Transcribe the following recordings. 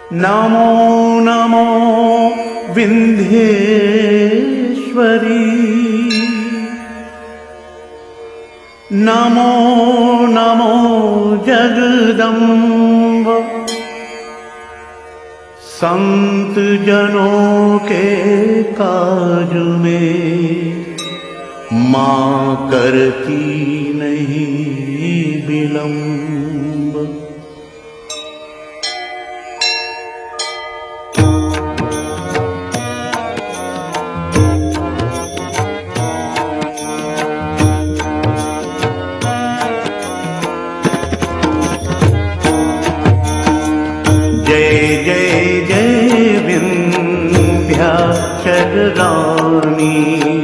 नमो नमो विंध्येश्वरी, नमो नमो जगदम्ब। संत जनों के काज में मां करती नहीं विलंब। जय जय जय विंध्याचल रानी,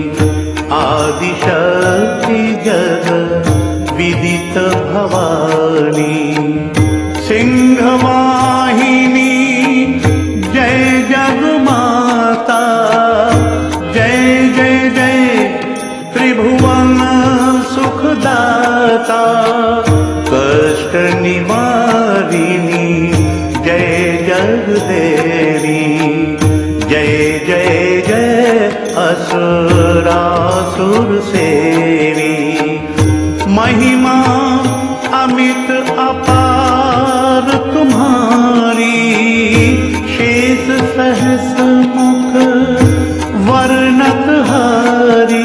आदिशक्ति जग विदित भवानी। सिंहवाहिनी जय जगमाता, जय जय जय त्रिभुवन सुखदाता। कष्ट निवारिणी जय जगदेवी, जय जय जय असुरासुर सेवी। महिमा अमित अपार तुम्हारी, शेष सहस मुख वर्णत हारी।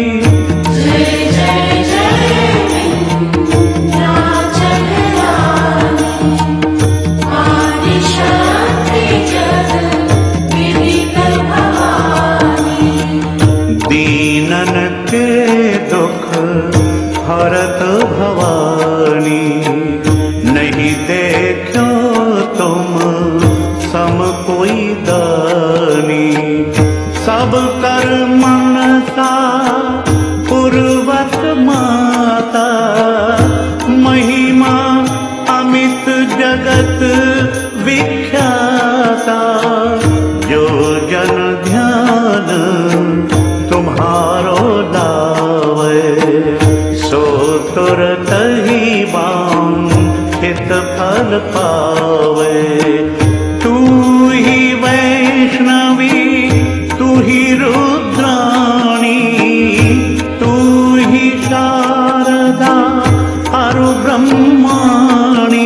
दीनन के दुख हरत भवानी, नहीं देखो तुम सम कोई दानी। सब कर मनसा पूर्वक माता, महिमा अमित जगत विख्याता। जो जन ध्यान तुम्हारो लावे, सो तुरत ही वांछित फल पावे। तू ही वैष्णवी, तू ही रुद्राणी, तू ही शारदा अरु ब्रह्माणी।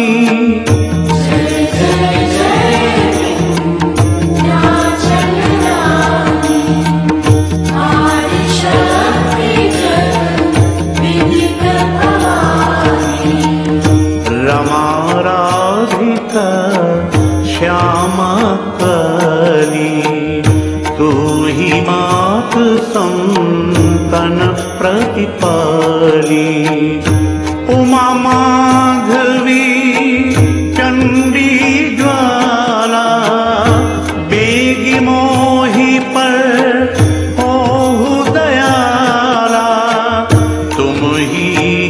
श्यामा काली, तू ही मात संतन प्रतिपाली। उमा माधवी चंडी ज्वाला, बेगी मोही पर ओहु दयाला। तुम ही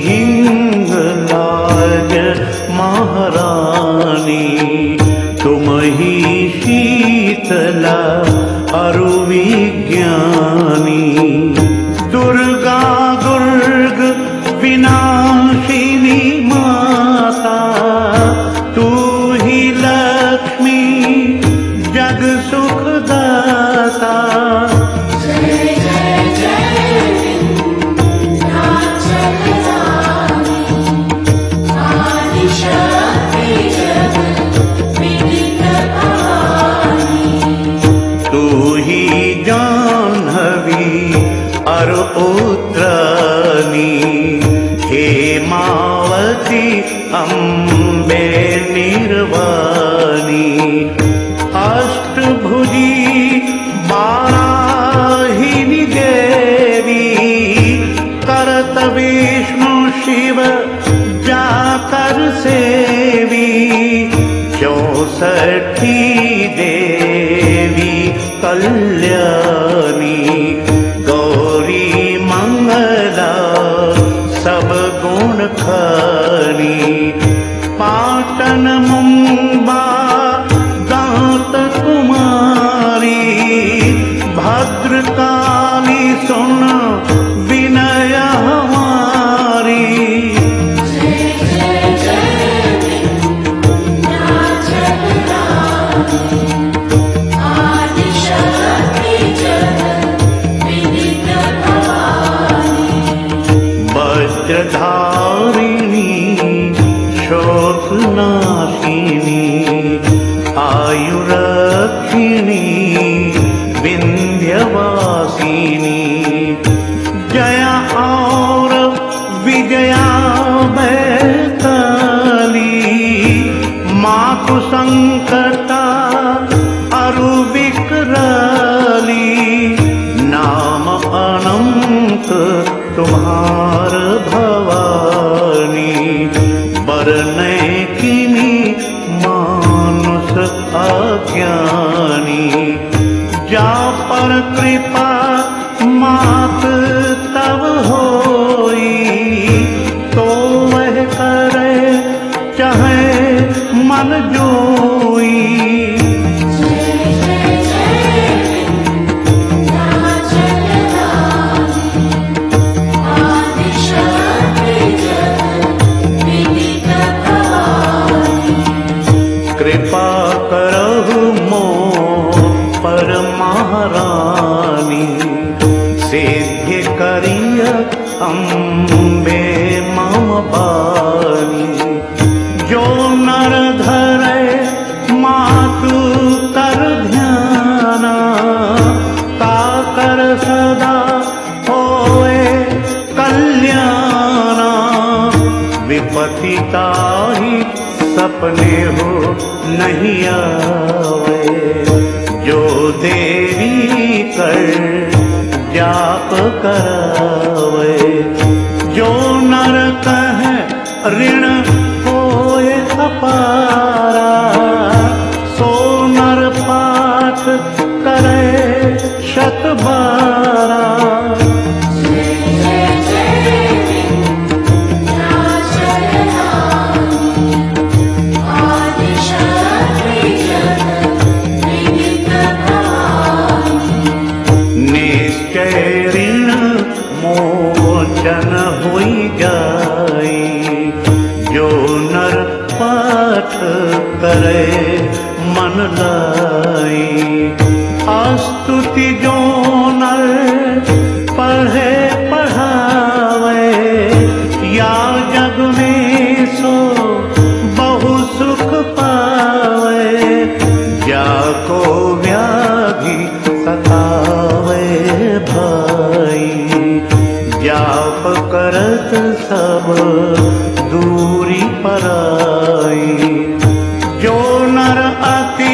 हिंगलाज महारानी, तुम ही शीतला अरु विज्ञानी। दुर्गा दुर्ग विनाशिनी माता, तू ही लक्ष्मी जग सुखदाता। तू ही जाह्नवी अरु उत्तरानी, हेमावती अम्बे निर्वाणी। अष्टभुजी वाराहिनी देवी, करत विष्णु शिव जाकर सेवी। 64 देवी कल्याणी, गौरी मंगला सब गुण खानी। पाटन मुंबा दांत कुमारी, भद्रकाली सुन विनय हमारी। संकटा अरु विकराली, नाम अनंत तुम्हार भवानी। बरने किनी मानुष अज्ञानी, जा पर कृपा मात तब होई, तो वह करे चाहे मन जोई। कृपा करहु मोह पर महारानी, सिद्धि करिय अम्बे मम पानी। जो नर धरे मातु कर ध्याना, ताकर सदा होए कल्याणा। विपत्ति ताहि सपने हो नहीं आवे, जो देवी कर जाप करावे। जो नर कहे ऋण होए अपारा, सो नर पाठ करे शत बारा। मोचन हुई जाई, जो नर पाठ करे मन लाई। स्तुति जो नर पढ़े पढ़ावे, या जग में सो बहु सुख पावे। जाको व्याधि सतावे भाई, जाप करत सब दूरी पराई। जो नर अति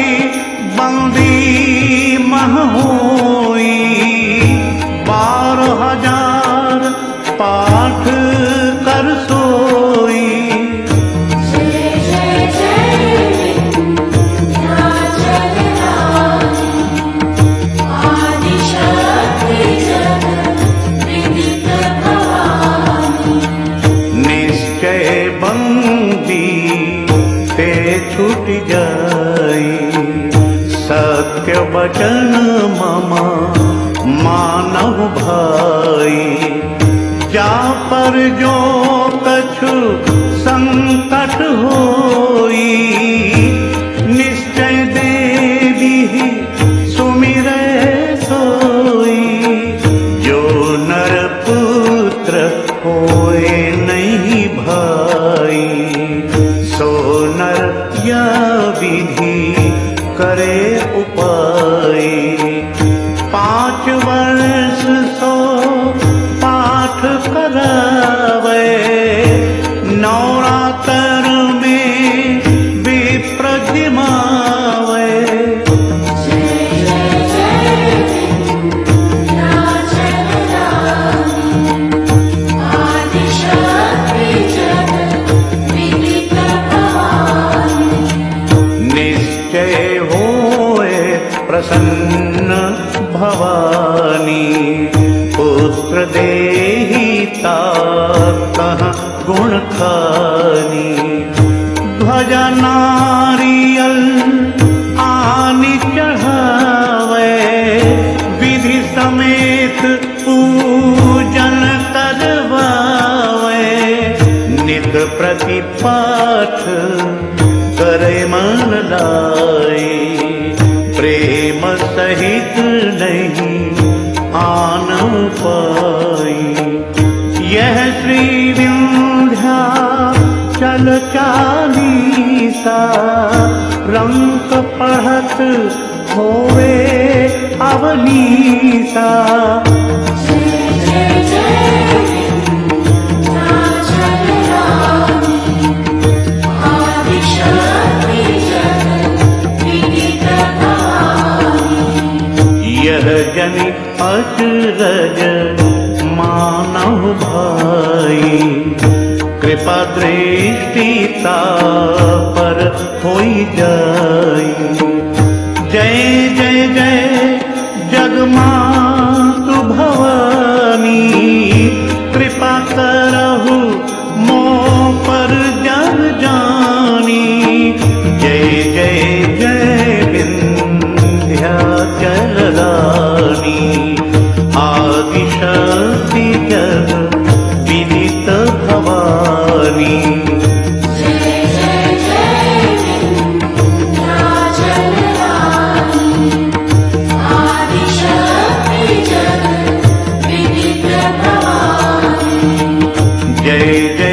बंदी मह होई, 12,000 पाठ कर सोई। छूट जाई सत्य वचन मम मानव भाई। जा पर जो कछु संकट होई, निश्चय देवी सुमिरै सोई। जो नर पुत्र होए नहीं भाई, सो नर या विधि करे उपाय। 5 वर्ष सो पाठ करावे, नवरात्र में विप्र जिमावे। प्रसन्न भवानी, पुत्र देहि ताकह गुण खानी। ध्वजा नारियल आनि चढ़ावे, विधि समेत पूजन करवावे। नित प्रति पाठ करे मन लाई, प्रेम सहित नहीं आन पाई। यह श्री विंध्याचल चालीसा, रंक पढ़त होवे अवनीसा। आदिशक्ति जगत अचरज मानव भाई, कृपा दृष्टि पर होई जाई। जय जय जय जगमातु भवानी, कृपा करहु मो पर जन जानी। जय जय जय विंध्याचल रानी, आदिशक्ति जग विदित भवानी। जय जय